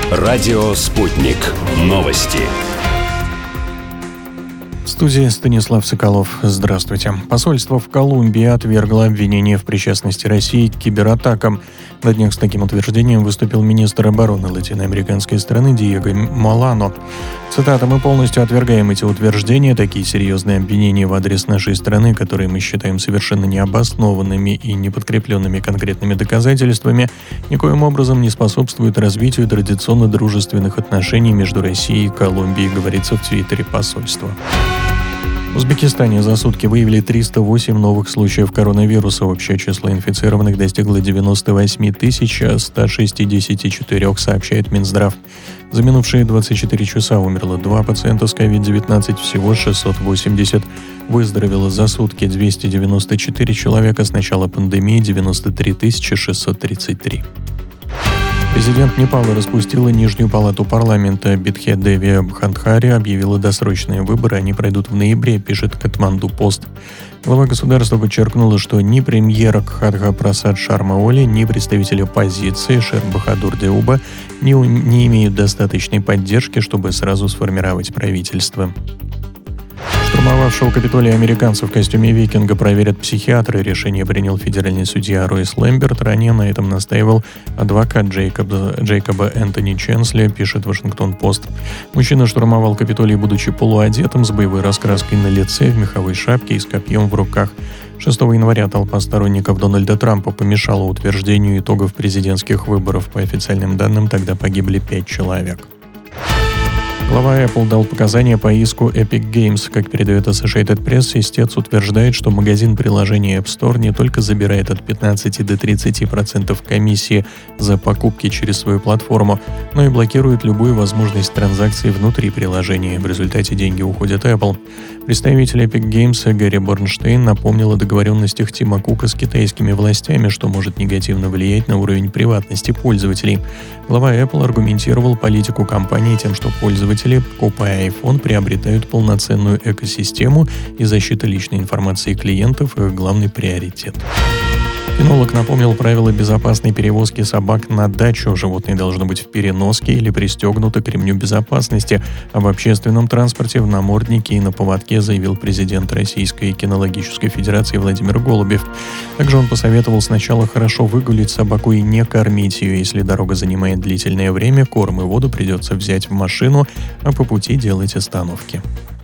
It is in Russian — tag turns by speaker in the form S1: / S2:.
S1: Радио «Спутник». Новости.
S2: В студии Станислав Соколов. Здравствуйте. Посольство в Колумбии отвергло обвинение в причастности России к кибератакам. На днях с таким утверждением выступил министр обороны латиноамериканской страны Диего Молано. Цитата: «Мы полностью отвергаем эти утверждения. Такие серьезные обвинения в адрес нашей страны, которые мы считаем совершенно необоснованными и не подкрепленными конкретными доказательствами, никоим образом не способствуют развитию традиционно дружественных отношений между Россией и Колумбией», говорится в твиттере посольства. В Узбекистане за сутки выявили 308 новых случаев коронавируса. Общее число инфицированных достигло 98 164, сообщает Минздрав. За минувшие 24 часа умерло 2 пациента с COVID-19, всего 680. Выздоровело за сутки 294 человека, с начала пандемии 93 633. Президент Непала распустила Нижнюю палату парламента. Бидхе Деви Бхандхари объявила досрочные выборы. Они пройдут в ноябре, пишет Катманду Пост. Глава государства подчеркнула, что ни премьер Кхадха Прасад Шарма Оли, ни представители оппозиции Шер Бахадур Деуба не имеют достаточной поддержки, чтобы сразу сформировать правительство. Штурмовавшего Капитолий американцев в костюме викинга проверят психиатры. Решение принял федеральный судья Ройс Лэмберт. Ранее на этом настаивал адвокат Джейкоба Энтони Ченсли, пишет Вашингтон-Пост. Мужчина штурмовал Капитолий, будучи полуодетым, с боевой раскраской на лице, в меховой шапке и с копьем в руках. 6 января толпа сторонников Дональда Трампа помешала утверждению итогов президентских выборов. По официальным данным, тогда погибли 5 человек. Глава Apple дал показания по иску Epic Games. Как передает Associated Press, истец утверждает, что магазин приложений App Store не только забирает от 15 до 30% комиссии за покупки через свою платформу, но и блокирует любую возможность транзакций внутри приложения. В результате деньги уходят Apple. Представитель Epic Games Гэри Борнштейн напомнил о договоренностях Тима Кука с китайскими властями, что может негативно влиять на уровень приватности пользователей. Глава Apple аргументировал политику компании тем, что пользователи, покупая iPhone, приобретают полноценную экосистему, и защита личной информации клиентов – их главный приоритет. Кинолог напомнил правила безопасной перевозки собак на дачу. Животные должны быть в переноске или пристегнуты к ремню безопасности. Об общественном транспорте в наморднике и на поводке заявил президент Российской кинологической федерации Владимир Голубев. Также он посоветовал сначала хорошо выгулить собаку и не кормить ее. Если дорога занимает длительное время, корм и воду придется взять в машину, а по пути делать остановки.